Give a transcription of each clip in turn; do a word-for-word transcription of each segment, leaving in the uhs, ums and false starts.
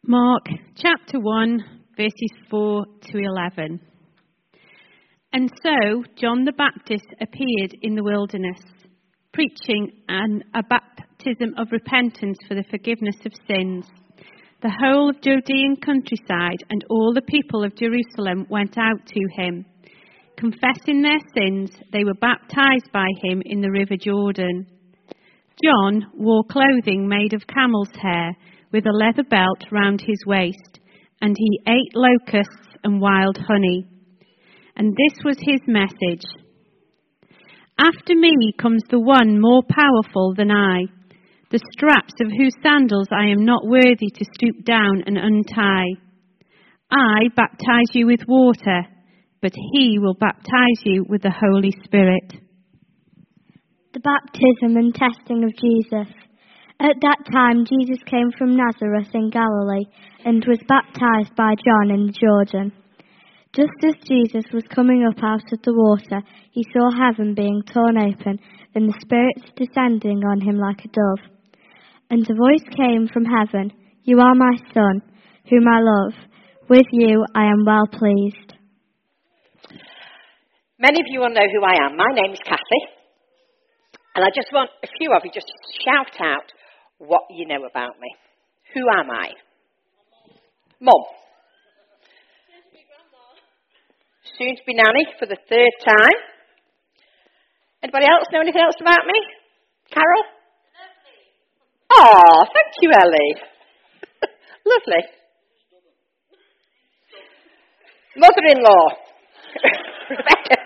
Mark chapter one, verses four to eleven. And so John the Baptist appeared in the wilderness, preaching an, a baptism of repentance for the forgiveness of sins. The whole of Judean countryside and all the people of Jerusalem went out to him. Confessing their sins, they were baptized by him in the river Jordan. John wore clothing made of camel's hair, with a leather belt round his waist, and he ate locusts and wild honey. And this was his message: "After me comes the one more powerful than I, the straps of whose sandals I am not worthy to stoop down and untie. I baptize you with water, but he will baptize you with the Holy Spirit." The baptism and testing of Jesus. At that time, Jesus came from Nazareth in Galilee and was baptized by John in the Jordan. Just as Jesus was coming up out of the water, he saw heaven being torn open and the Spirit descending on him like a dove. And a voice came from heaven, "You are my Son, whom I love. With you I am well pleased." Many of you will know who I am. My name is Kathy. And I just want a few of you just to shout out what you know about me. Who am I? Mum. Soon to be nanny for the third time. Anybody else know anything else about me? Carol? Oh, thank you, Ellie. Lovely. Mother-in-law. Rebecca.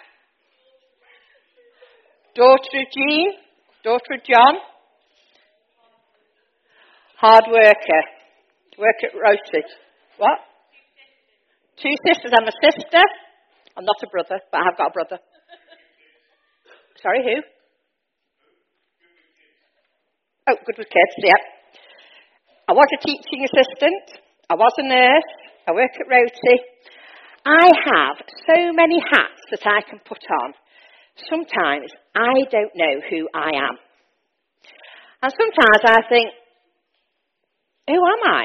Daughter of Jean. Daughter of John. Hard worker. Work at Rotary. What? Two sisters. I'm a sister. I'm not a brother, but I have got a brother. Sorry, who? Oh, good with kids, yeah. I was a teaching assistant. I was a nurse. I work at Rotary. I have so many hats that I can put on. Sometimes I don't know who I am. And sometimes I think, who am I?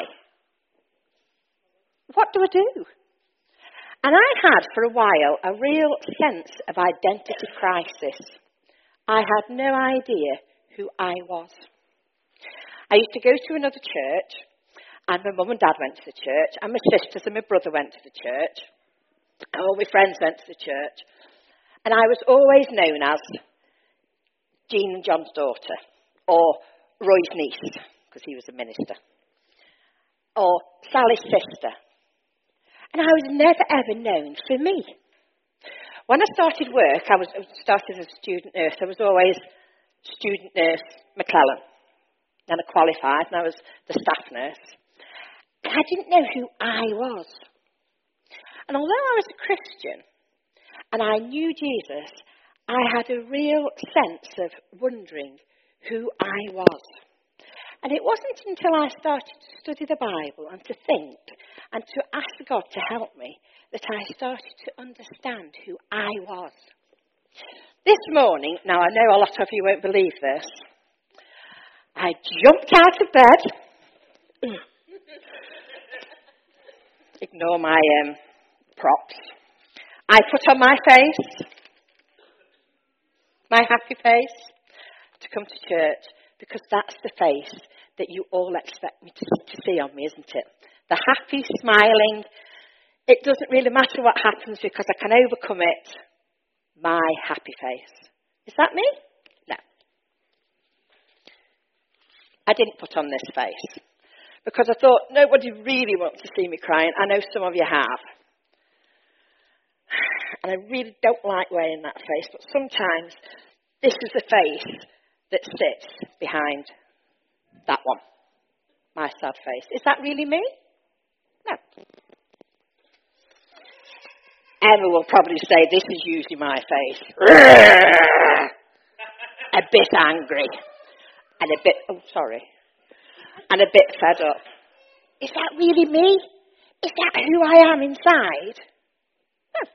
What do I do? And I had for a while a real sense of identity crisis. I had no idea who I was. I used to go to another church, and my mum and dad went to the church, and my sisters and my brother went to the church, and all my friends went to the church. And I was always known as Jean and John's daughter, or Roy's niece, because he was a minister, or Sally's sister. And I was never, ever known for me. When I started work, I was I started as a student nurse. I was always student nurse McClellan. Then I qualified, and I was the staff nurse. And I didn't know who I was. And although I was a Christian, and I knew Jesus, I had a real sense of wondering who I was. And it wasn't until I started to study the Bible and to think and to ask God to help me that I started to understand who I was. This morning, now I know a lot of you won't believe this, I jumped out of bed. Ignore my um, props. I put on my face, my happy face, to come to church, because that's the face that you all expect me to, to see on me, isn't it? The happy, smiling, it doesn't really matter what happens because I can overcome it, my happy face. Is that me? No. I didn't put on this face because I thought nobody really wants to see me crying. I know some of you have. And I really don't like wearing that face, but sometimes this is the face that sits behind that one, my sad face. Is that really me? No. Emma will probably say this is usually my face. A bit angry. And a bit, oh sorry, and a bit fed up. Is that really me? Is that who I am inside? No.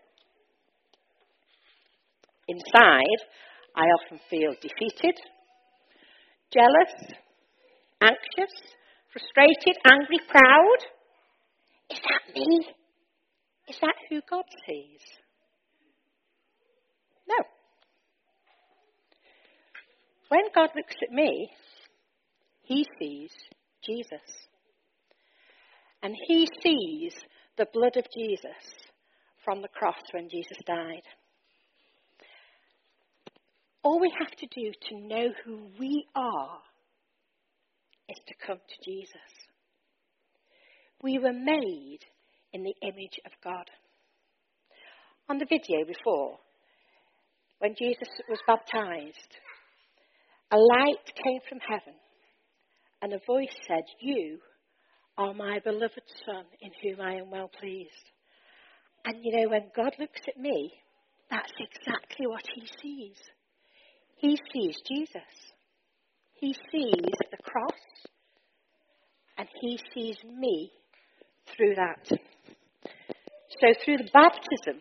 Inside, I often feel defeated, jealous, anxious, frustrated, angry, proud? Is that me? Is that who God sees? No. When God looks at me, he sees Jesus. And he sees the blood of Jesus from the cross when Jesus died. All we have to do to know who we are is to come to Jesus. We were made in the image of God. On the video before, when Jesus was baptized, a light came from heaven and a voice said, "You are my beloved Son, in whom I am well pleased." And you know, when God looks at me, that's exactly what he sees. He sees Jesus. He sees the cross. And he sees me through that. So through the baptism,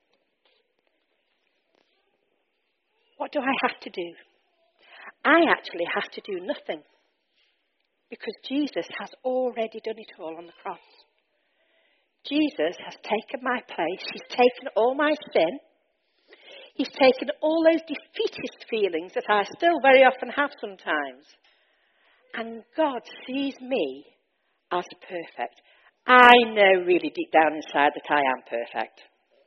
what do I have to do? I actually have to do nothing. Because Jesus has already done it all on the cross. Jesus has taken my place. He's taken all my sin. He's taken all those defeatist feelings that I still very often have sometimes. And God sees me as perfect. I know really deep down inside that I am perfect.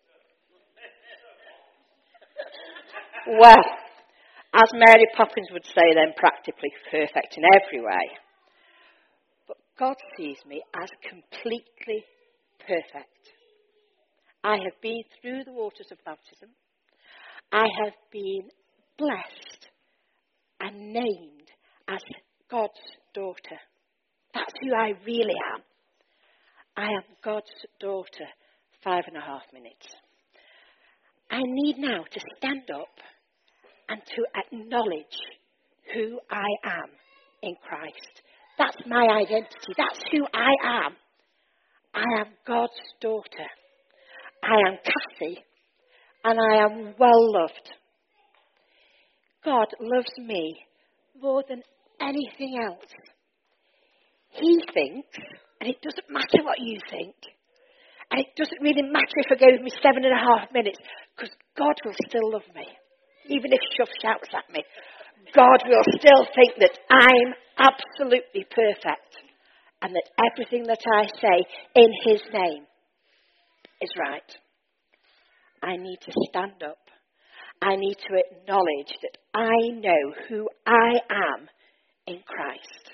Well, as Mary Poppins would say then, practically perfect in every way. But God sees me as completely perfect. I have been through the waters of baptism. I have been blessed and named as God's daughter. That's who I really am. I am God's daughter, five and a half minutes. I need now to stand up and to acknowledge who I am in Christ. That's my identity. That's who I am. I am God's daughter. I am Kathy, and I am well loved. God loves me more than anything else. He thinks, and it doesn't matter what you think, and it doesn't really matter if I go with me seven and a half minutes, because God will still love me. Even if Shuff shouts at me, God will still think that I'm absolutely perfect, and that everything that I say in his name is right. I need to stand up. I need to acknowledge that I know who I am in Christ.